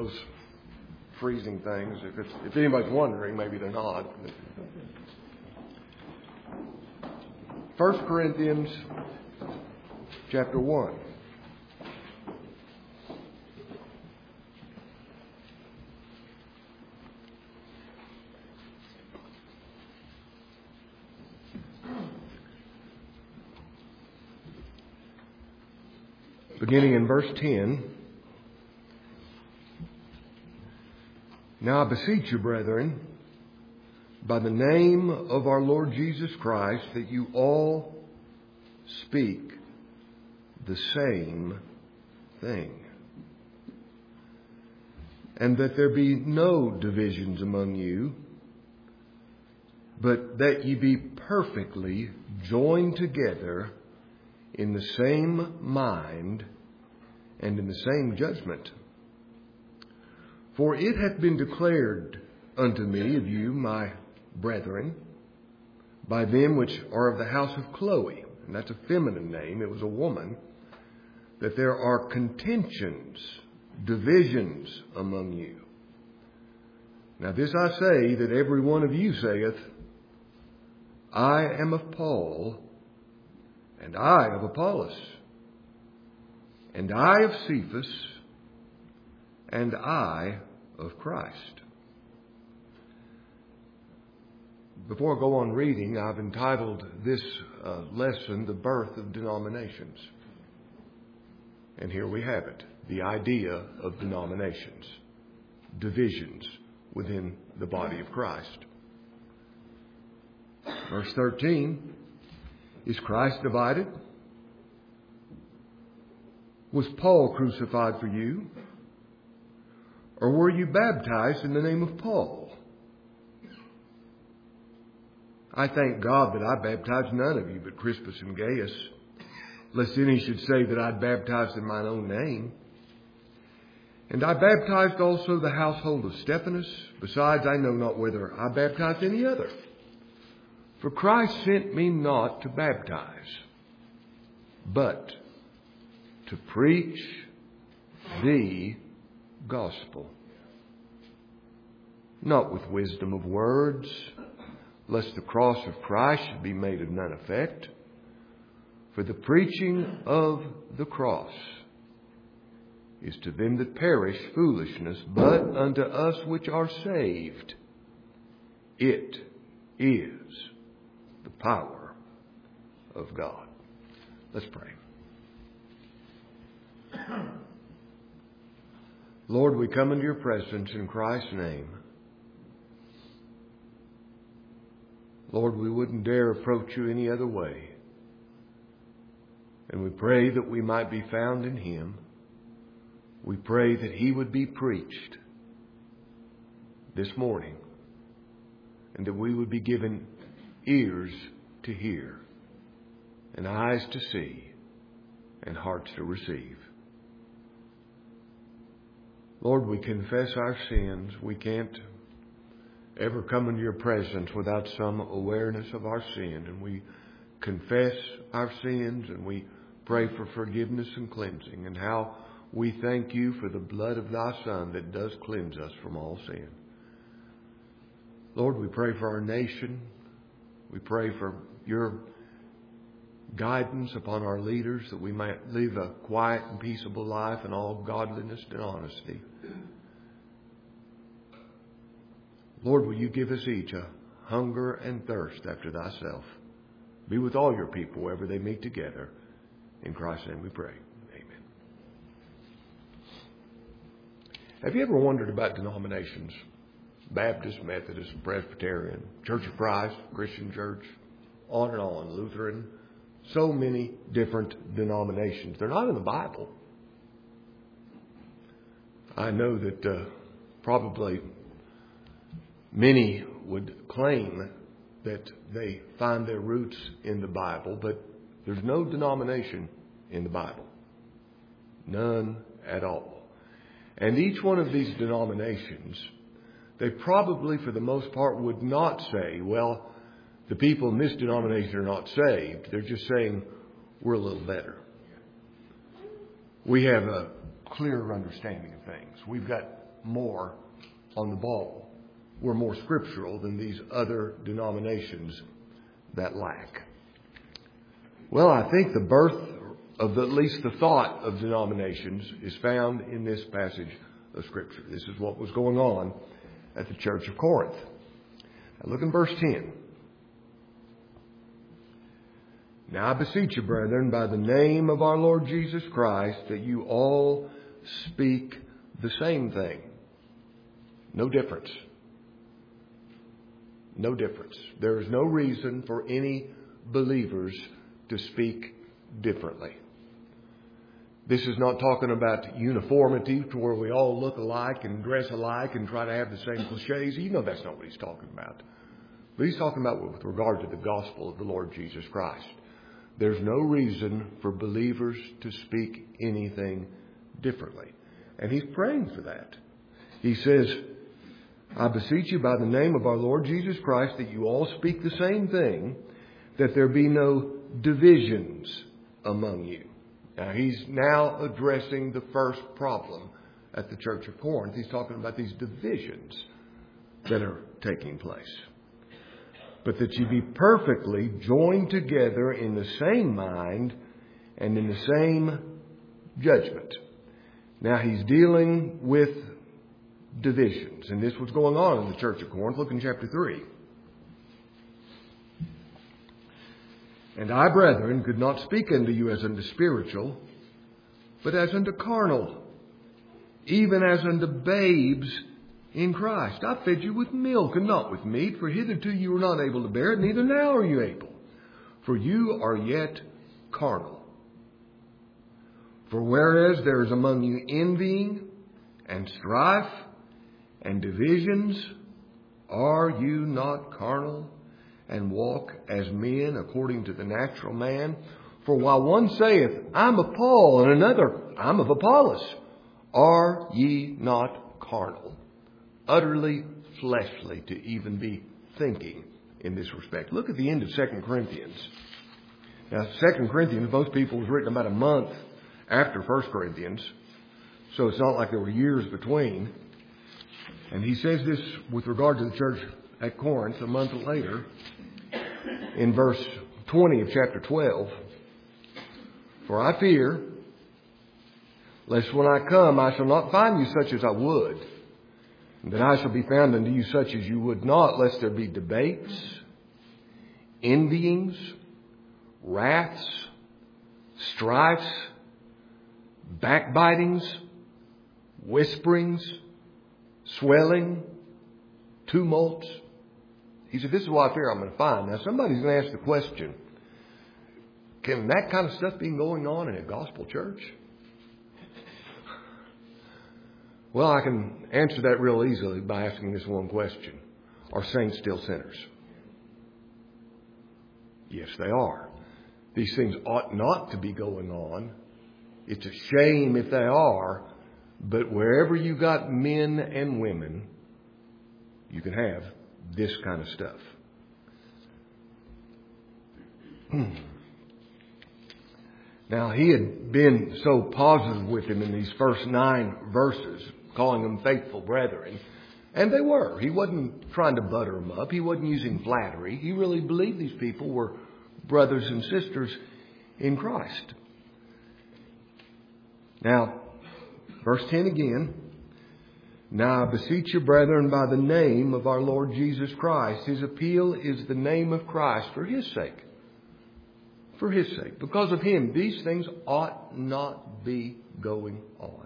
those freezing things. If anybody's wondering, maybe they're not. 1 Corinthians chapter 1. Beginning in verse 10. Now I beseech you, brethren, by the name of our Lord Jesus Christ, that you all speak the same thing, and that there be no divisions among you, but that ye be perfectly joined together in the same mind and in the same judgment. For it hath been declared unto me of you, my brethren, by them which are of the house of Chloe, and that's a feminine name, it was a woman, that there are contentions, divisions among you. Now this I say, that every one of you saith, I am of Paul, and I of Apollos, and I of Cephas, and I of Christ. Before I go on reading, I've entitled this lesson, The Birth of Denominations. And here we have it, the idea of denominations, divisions within the body of Christ. Verse 13, is Christ divided? Was Paul crucified for you? Or were you baptized in the name of Paul? I thank God that I baptized none of you but Crispus and Gaius, lest any should say that I baptized in mine own name. And I baptized also the household of Stephanas. Besides, I know not whether I baptized any other. For Christ sent me not to baptize, but to preach the gospel, not with wisdom of words, lest the cross of Christ should be made of none effect. For the preaching of the cross is to them that perish foolishness, but unto us which are saved, it is the power of God. Let's pray. Lord, we come into your presence in Christ's name. Lord, we wouldn't dare approach you any other way. And we pray that we might be found in him. We pray that he would be preached this morning, and that we would be given ears to hear, and eyes to see, and hearts to receive. Lord, we confess our sins. We can't ever come into your presence without some awareness of our sin. And we confess our sins, and we pray for forgiveness and cleansing, and how we thank you for the blood of thy Son that does cleanse us from all sin. Lord, we pray for our nation. We pray for your guidance upon our leaders, that we might live a quiet and peaceable life in all godliness and honesty. Lord, will you give us each a hunger and thirst after thyself? Be with all your people wherever they meet together. In Christ's name we pray. Amen. Have you ever wondered about denominations? Baptist, Methodist, Presbyterian, Church of Christ, Christian Church, on and on, Lutheran. So many different denominations. They're not in the Bible. I know that probably many would claim that they find their roots in the Bible, but there's no denomination in the Bible. None at all. And each one of these denominations, they probably, for the most part, would not say, well, the people in this denomination are not saved. They're just saying, we're a little better. We have a clearer understanding of things. We've got more on the ball. We're more scriptural than these other denominations that lack. Well, I think the birth of at least the thought of denominations is found in this passage of Scripture. This is what was going on at the church of Corinth. Now look in verse 10. Now I beseech you, brethren, by the name of our Lord Jesus Christ, that you all speak the same thing. No difference. No difference. There is no reason for any believers to speak differently. This is not talking about uniformity to where we all look alike and dress alike and try to have the same cliches. You know that's not what he's talking about. But he's talking about with regard to the gospel of the Lord Jesus Christ. There's no reason for believers to speak anything differently. And he's praying for that. He says, I beseech you by the name of our Lord Jesus Christ that you all speak the same thing, that there be no divisions among you. Now, he's now addressing the first problem at the church of Corinth. He's talking about these divisions that are taking place. But that you be perfectly joined together in the same mind and in the same judgment. Now, he's dealing with divisions. And this was going on in the church of Corinth. Look in chapter 3. And I, brethren, could not speak unto you as unto spiritual, but as unto carnal, even as unto babes in Christ. I fed you with milk and not with meat, for hitherto you were not able to bear it, neither now are you able. For you are yet carnal. For whereas there is among you envying and strife and divisions, are you not carnal and walk as men according to the natural man? For while one saith, I'm of Paul, and another, I'm of Apollos, are ye not carnal? Utterly fleshly to even be thinking in this respect. Look at the end of 2 Corinthians. Now, 2 Corinthians, most people was written about a month after 1 Corinthians, so it's not like there were years between. And he says this with regard to the church at Corinth a month later in verse 20 of chapter 12. For I fear, lest when I come I shall not find you such as I would, and that I shall be found unto you such as you would not, lest there be debates, envyings, wraths, strifes, backbitings, whisperings, swelling, tumults. He said, this is what I fear I'm going to find. Now, somebody's going to ask the question, can that kind of stuff be going on in a gospel church? Well, I can answer that real easily by asking this one question. Are saints still sinners? Yes, they are. These things ought not to be going on. It's a shame if they are. But wherever you got men and women, you can have this kind of stuff. Now, he had been so positive with him in these first 9 verses, calling them faithful brethren. And they were. He wasn't trying to butter them up. He wasn't using flattery. He really believed these people were brothers and sisters in Christ. Now, verse 10 again. Now I beseech you, brethren, by the name of our Lord Jesus Christ. His appeal is the name of Christ for His sake. For His sake. Because of Him, these things ought not be going on.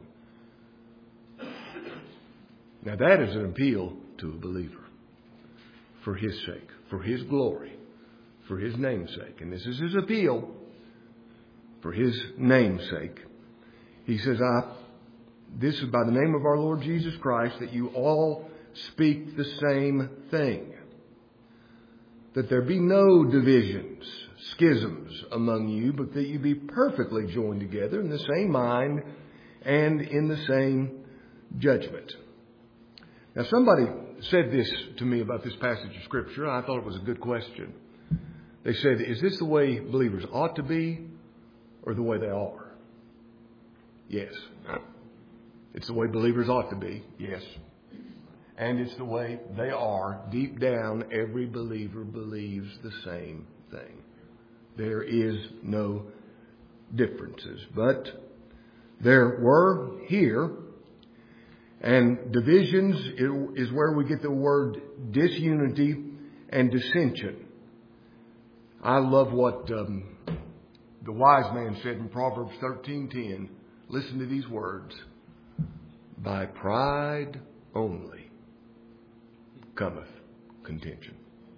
Now that is an appeal to a believer. For His sake. For His glory. For His name's sake. And this is His appeal. For His name's sake. He says, this is by the name of our Lord Jesus Christ, that you all speak the same thing. That there be no divisions, schisms among you, but that you be perfectly joined together in the same mind and in the same judgment. Now, somebody said this to me about this passage of Scripture, and I thought it was a good question. They said, is this the way believers ought to be or the way they are? Yes. It's the way believers ought to be, yes. And it's the way they are. Deep down, every believer believes the same thing. There is no differences. But there were here, and divisions is where we get the word disunity and dissension. I love what the wise man said in Proverbs 13:10. Listen to these words. By pride only cometh contention.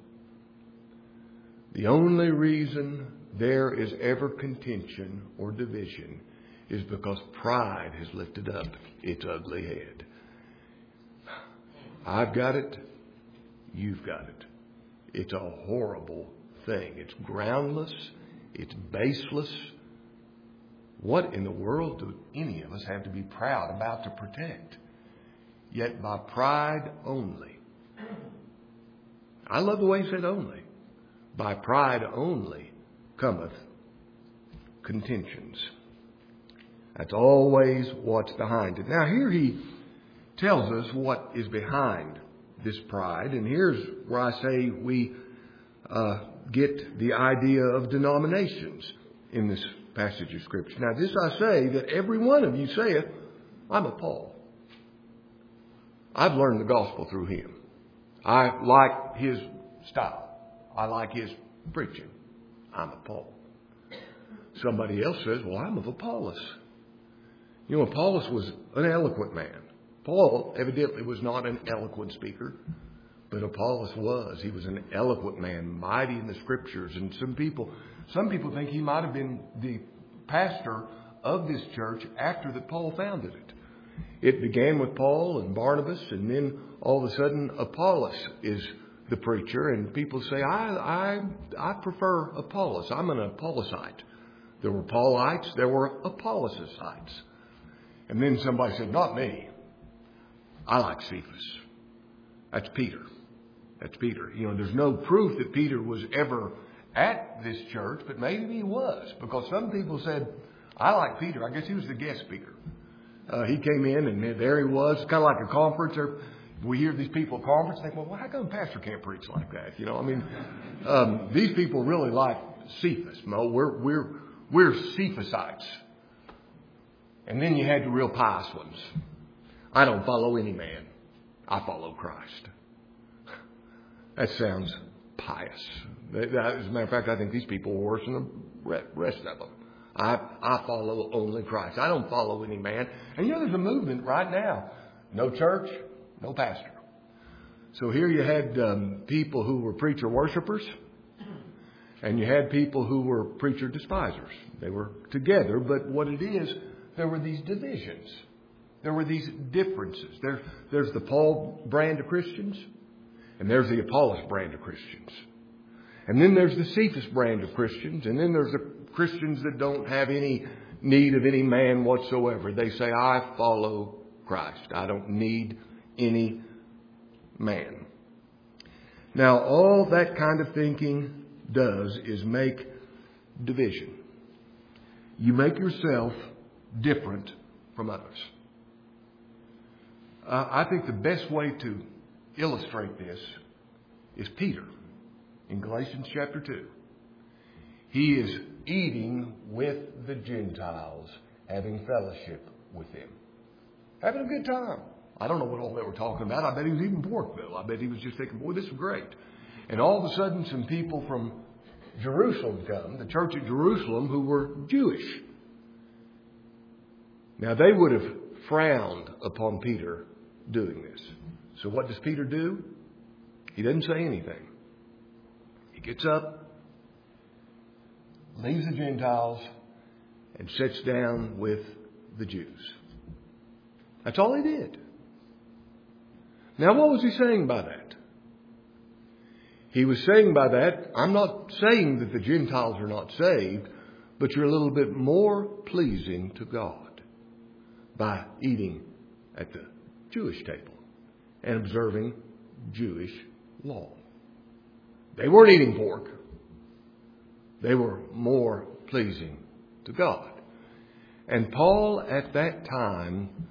The only reason there is ever contention or division is because pride has lifted up its ugly head. I've got it. You've got it. It's a horrible thing. It's groundless. It's baseless. What in the world do any of us have to be proud about to protect? Yet by pride only. I love the way he said only. By pride only cometh contentions. That's always what's behind it. Now here he tells us what is behind this pride. And here's where I say we get the idea of denominations in this passage of Scripture. Now this I say, that every one of you saith, I'm of Paul. I've learned the gospel through him. I like his style. I like his preaching. I'm of Paul. Somebody else says, well, I'm of Apollos. You know, Apollos was an eloquent man. Paul evidently was not an eloquent speaker, but Apollos was. He was an eloquent man, mighty in the Scriptures. And some people think he might have been the pastor of this church after that Paul founded it. It began with Paul and Barnabas, and then all of a sudden Apollos is the preacher. And people say, I prefer Apollos. I'm an Apollosite. There were Paulites, there were Apollosites. And then somebody said, not me. I like Cephas. That's Peter. That's Peter. You know, there's no proof that Peter was ever at this church, but maybe he was, because some people said, I like Peter. I guess he was the guest speaker. He came in and there he was, kind of like a conference. We hear these people at conference and think, well, how come a pastor can't preach like that? You know, I mean, these people really like Cephas. No, we're Cephasites. And then you had the real pious ones. I don't follow any man. I follow Christ. That sounds pious. As a matter of fact, I think these people are worse than the rest of them. I follow only Christ. I don't follow any man. And you know, there's a movement right now. No church, no pastor. So here you had people who were preacher worshipers, and you had people who were preacher despisers. They were together, but what it is, there were these divisions. There were these differences. There's the Paul brand of Christians, and there's the Apollos brand of Christians. And then there's the Cephas brand of Christians, and then there's the Christians that don't have any need of any man whatsoever. They say, I follow Christ. I don't need any man. Now, all that kind of thinking does is make division. You make yourself different from others. I think the best way to illustrate this is Peter in Galatians chapter 2. He is eating with the Gentiles, having fellowship with them. Having a good time. I don't know what all they were talking about. I bet he was eating pork, though. I bet he was just thinking, boy, this is great. And all of a sudden, some people from Jerusalem come, the church at Jerusalem, who were Jewish. Now, they would have frowned upon Peter doing this. So what does Peter do? He doesn't say anything. He gets up, leaves the Gentiles, and sits down with the Jews. That's all he did. Now, what was he saying by that? He was saying by that, I'm not saying that the Gentiles are not saved, but you're a little bit more pleasing to God by eating at the Jewish table and observing Jewish law. They weren't eating pork. They were more pleasing to God. And Paul at that time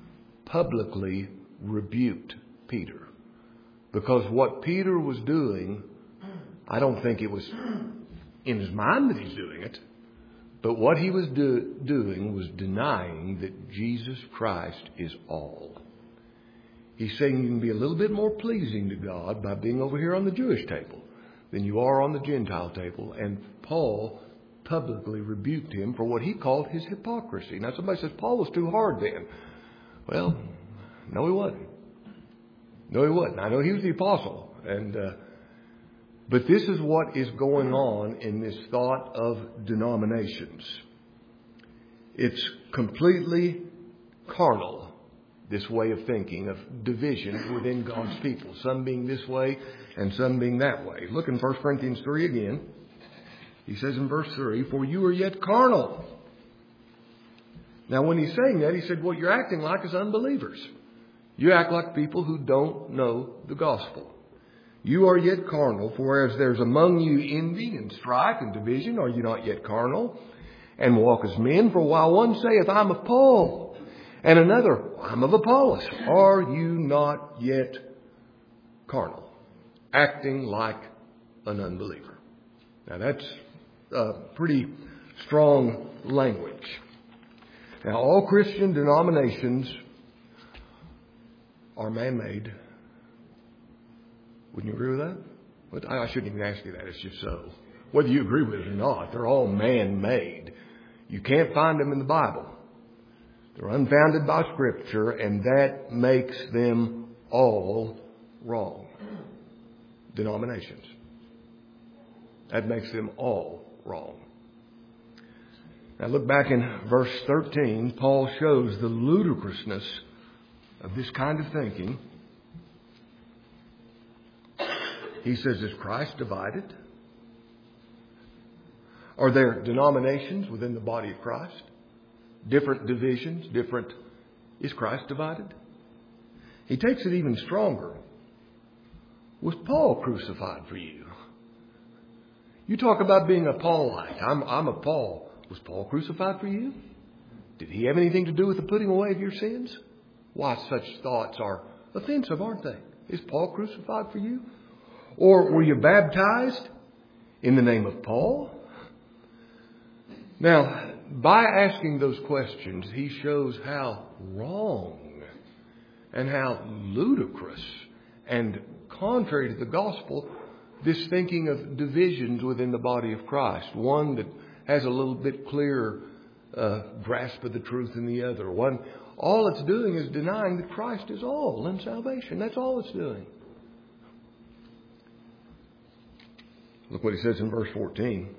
publicly rebuked Peter. Because what Peter was doing, I don't think it was in his mind that he's doing it, but what he was doing was denying that Jesus Christ is all. He's saying you can be a little bit more pleasing to God by being over here on the Jewish table than you are on the Gentile table. And Paul publicly rebuked him for what he called his hypocrisy. Now somebody says, Paul was too hard then. Well, no he wasn't. No he wasn't. I know he was the apostle. But this is what is going on in this thought of denominations. It's completely carnal, this way of thinking, of division within God's people. Some being this way and some being that way. Look in 1 Corinthians 3 again. He says in verse 3, for you are yet carnal. Now when he's saying that, he said, what you're acting like is unbelievers. You act like people who don't know the gospel. You are yet carnal, for whereas there's among you envy and strife and division, are you not yet carnal? And walk as men, for while one saith, I'm of Paul, and another, I'm of Apollos, are you not yet carnal? Acting like an unbeliever. Now that's pretty strong language. Now all Christian denominations are man-made. Wouldn't you agree with that? But I shouldn't even ask you that. It's just so. Whether you agree with it or not, they're all man-made. You can't find them in the Bible. They're unfounded by Scripture, and that makes them all wrong. Denominations. That makes them all wrong. Now look back in verse 13. Paul shows the ludicrousness of this kind of thinking. He says, is Christ divided? Are there denominations within the body of Christ? Different divisions, Is Christ divided? He takes it even stronger. Was Paul crucified for you? You talk about being a Paulite. I'm a Paul. Was Paul crucified for you? Did he have anything to do with the putting away of your sins? Why, such thoughts are offensive, aren't they? Is Paul crucified for you? Or were you baptized in the name of Paul? Now, by asking those questions, he shows how wrong and how ludicrous and contrary to the gospel this thinking of divisions within the body of Christ. One that has a little bit clearer grasp of the truth than the other. One, all it's doing is denying that Christ is all in salvation. That's all it's doing. Look what he says in verse 14.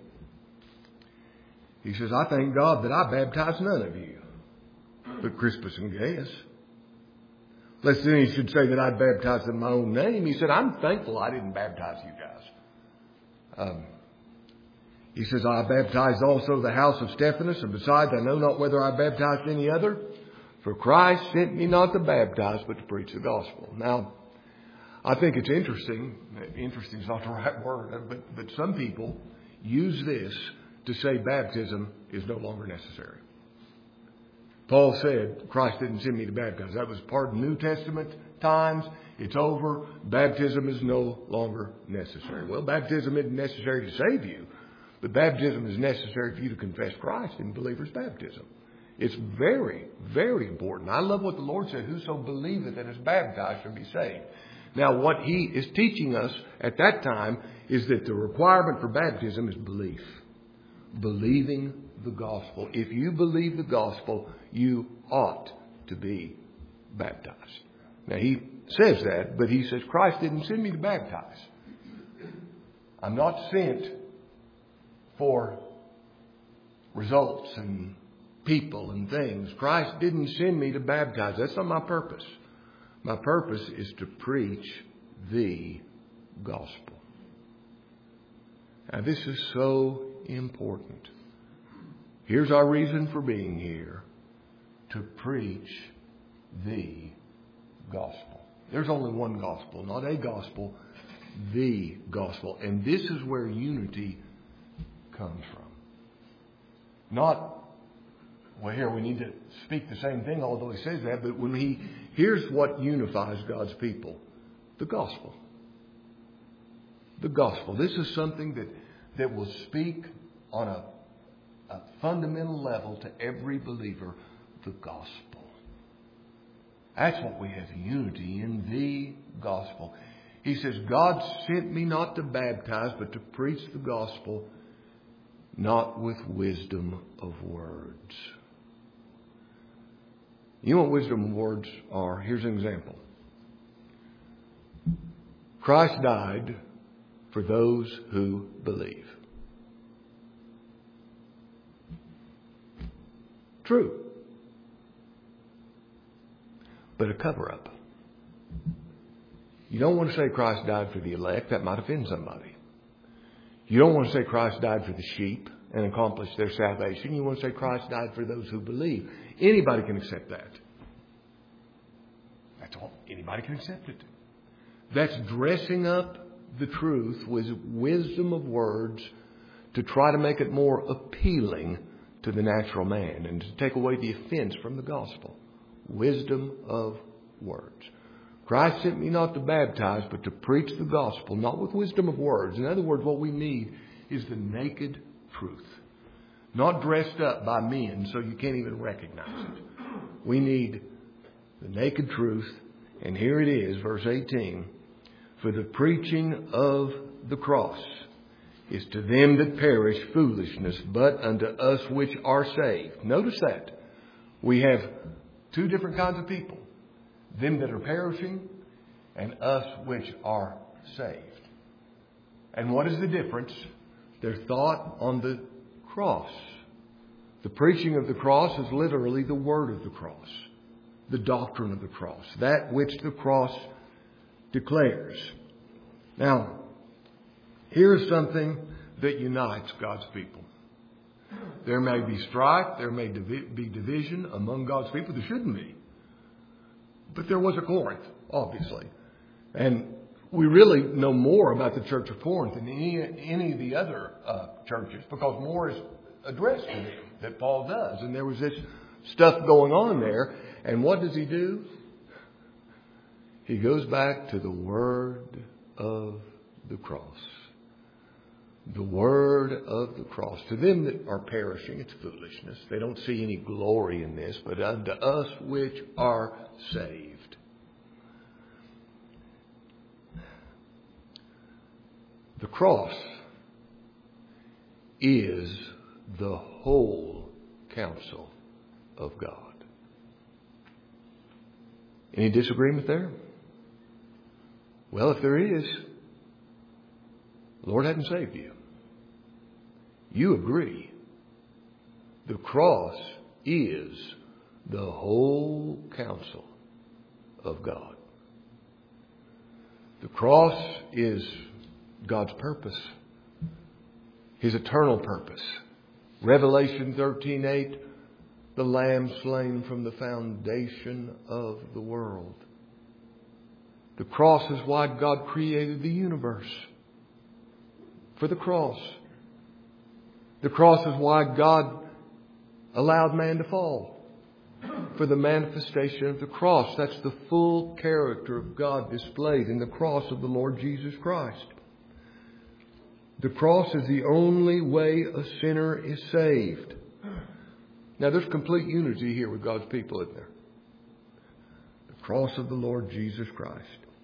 He says, I thank God that I baptized none of you, but Crispus and Gaius. Lest then he should say that I baptized in my own name. He said, I'm thankful I didn't baptize you guys. He says, I baptized also the house of Stephanas, and besides, I know not whether I baptized any other. For Christ sent me not to baptize, but to preach the gospel. Now, I think it's interesting. Interesting is not the right word, but some people use this to say baptism is no longer necessary. Paul said, Christ didn't send me to baptize. That was part of New Testament times. It's over. Baptism is no longer necessary. Well, baptism isn't necessary to save you, but baptism is necessary for you to confess Christ in believer's baptism. It's very, very important. I love what the Lord said, whoso believeth and is baptized shall be saved. Now, what he is teaching us at that time is that the requirement for baptism is belief. Believing the gospel. If you believe the gospel, you ought to be baptized. Now, he says that, but he says, Christ didn't send me to baptize. I'm not sent for results and people and things. Christ didn't send me to baptize. That's not my purpose. My purpose is to preach the gospel. Now, this is so important. Here's our reason for being here. To preach the gospel. There's only one gospel, not a gospel, the gospel. And this is where unity comes from. Not, well, here we need to speak the same thing, although he says that, but when he Here's what unifies God's people. The gospel. The gospel. This is something that will speak on a fundamental level to every believer. The gospel. That's what we have unity in, the gospel. He says, God sent me not to baptize, but to preach the gospel, not with wisdom of words. You know what wisdom of words are? Here's an example. Christ died for those who believe. True. But a cover-up. You don't want to say Christ died for the elect. That might offend somebody. You don't want to say Christ died for the sheep and accomplished their salvation. You want to say Christ died for those who believe. Anybody can accept that. That's all. Anybody can accept it. That's dressing up the truth with wisdom of words to try to make it more appealing to the natural man and to take away the offense from the gospel. Wisdom of words. Christ sent me not to baptize, but to preach the gospel, not with wisdom of words. In other words, what we need is the naked truth. Not dressed up by men so you can't even recognize it. We need the naked truth. And here it is, verse 18. For the preaching of the cross is to them that perish foolishness, but unto us which are saved. Notice that. We have two different kinds of people. Them that are perishing and us which are saved. And what is the difference? Their thought on the cross. The preaching of the cross is literally the word of the cross. The doctrine of the cross. That which the cross declares. Now, here is something that unites God's people. There may be strife, there may be division among God's people. There shouldn't be. But there was a Corinth, obviously. And we really know more about the church of Corinth than any of the other churches, because more is addressed to them that Paul does. And there was this stuff going on there. And what does he do? He goes back to the word of the cross. The word of the cross. To them that are perishing, it's foolishness. They don't see any glory in this. But unto us which are saved. The cross is the whole counsel of God. Any disagreement there? Well, if there is, the Lord hadn't saved you. You agree. The cross is the whole counsel of God. The cross is God's purpose. His eternal purpose. Revelation 13:8, the Lamb slain from the foundation of the world. The cross is why God created the universe. For the cross. The cross is why God allowed man to fall. For the manifestation of the cross. That's the full character of God displayed in the cross of the Lord Jesus Christ. The cross is the only way a sinner is saved. Now there's complete unity here with God's people, isn't there? The cross of the Lord Jesus Christ.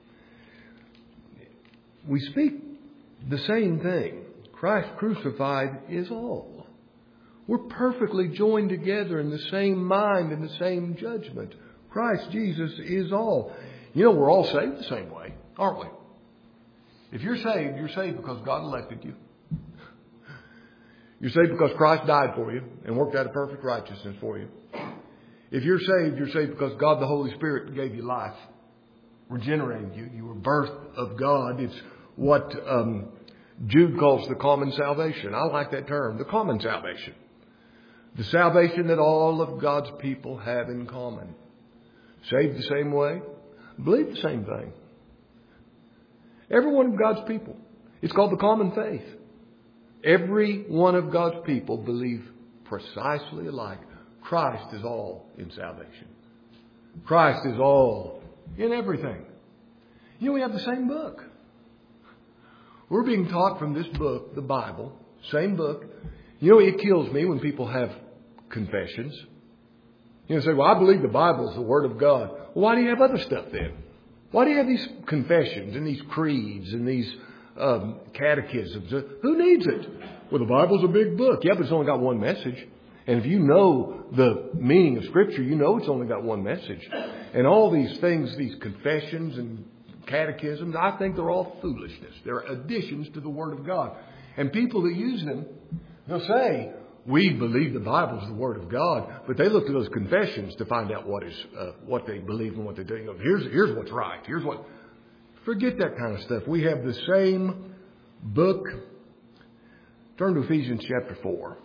We speak the same thing. Christ crucified is all. We're perfectly joined together in the same mind and the same judgment. Christ Jesus is all. You know, we're all saved the same way, aren't we? If you're saved because God elected you. You're saved because Christ died for you and worked out a perfect righteousness for you. If you're saved because God the Holy Spirit gave you life, regenerated you. You were birthed of God. It's what Jude calls the common salvation. I like that term, the common salvation. The salvation that all of God's people have in common. Saved the same way, believe the same thing. Every one of God's people. It's called the common faith. Every one of God's people believe precisely alike. Christ is all in salvation. Christ is all in everything. You know, we have the same book. We're being taught from this book, the Bible, same book. You know, it kills me when people have confessions. You know, say, well, I believe the Bible is the Word of God. Well, why do you have other stuff then? Why do you have these confessions and these creeds and these catechisms? Who needs it? Well, the Bible's a big book. Yeah, but it's only got one message. And if you know the meaning of Scripture, you know it's only got one message. And all these things, these confessions and catechisms, I think they're all foolishness. They're additions to the Word of God. And people that use them, they'll say, we believe the Bible is the Word of God, but they look to those confessions to find out what they believe and what they're doing. Here's what's right. Here's what. Forget that kind of stuff. We have the same book. Turn to Ephesians chapter 4.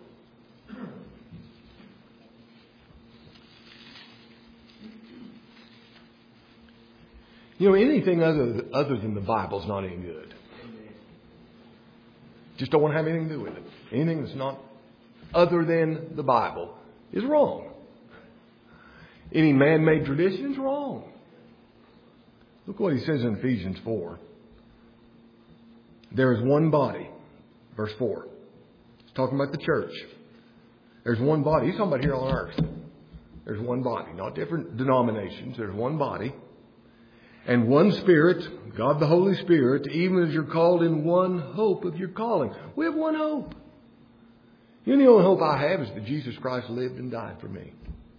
You know, anything other than the Bible is not any good. Just don't want to have anything to do with it. Anything that's not other than the Bible is wrong. Any man-made tradition is wrong. Look what he says in Ephesians 4. There is one body. Verse 4. He's talking about the church. There's one body. He's talking about here on earth. There's one body. Not different denominations. There's one body. And one Spirit, God the Holy Spirit, even as you're called in one hope of your calling. We have one hope. You know, the only hope I have is that Jesus Christ lived and died for me.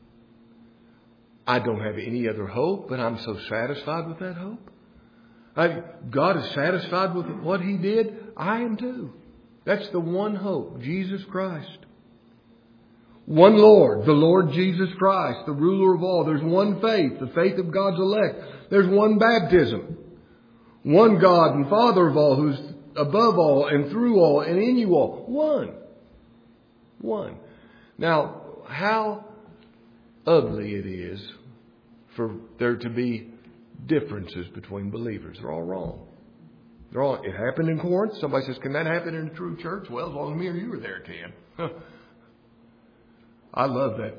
I don't have any other hope, but I'm so satisfied with that hope. God is satisfied with what He did. I am too. That's the one hope, Jesus Christ. One Lord, the Lord Jesus Christ, the ruler of all. There's one faith, the faith of God's elect. There's one baptism. One God and Father of all, who's above all and through all and in you all. One. One. Now, how ugly it is for there to be differences between believers. They're all wrong. It happened in Corinth. Somebody says, can that happen in a true church? Well, as long as me or you were there, it can. I love that.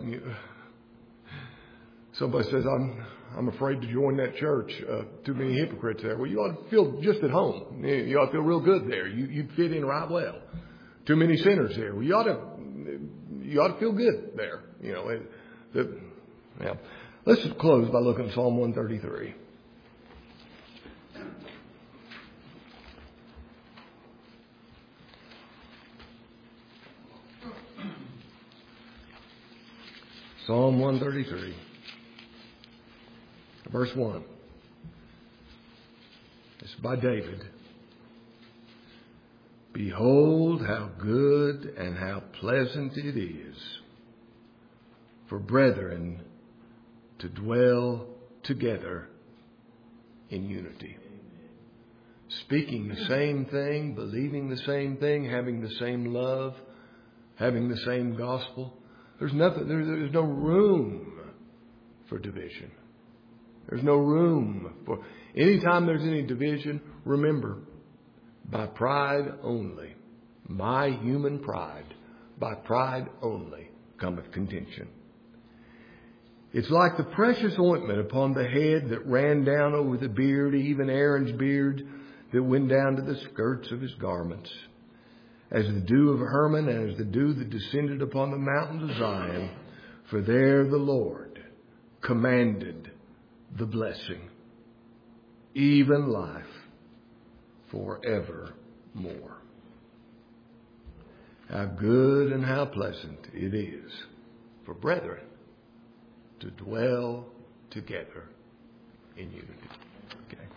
Somebody says, I'm afraid to join that church. Too many hypocrites there. Well, you ought to feel just at home. You ought to feel real good there. You'd fit in right well. Too many sinners there. Well, you ought to feel good there. You know. Let's close by looking at Psalm 133. Psalm 133, verse 1. It's by David. Behold, how good and how pleasant it is for brethren to dwell together in unity. Speaking the same thing, believing the same thing, having the same love, having the same gospel. There's no room for division. There's no room for... Anytime there's any division, remember, by pride only, my human pride, by pride only cometh contention. It's like the precious ointment upon the head that ran down over the beard, even Aaron's beard, that went down to the skirts of his garments. As the dew of Hermon, and as the dew that descended upon the mountains of Zion. For there the Lord commanded the blessing, even life forevermore. How good and how pleasant it is for brethren to dwell together in unity. Okay.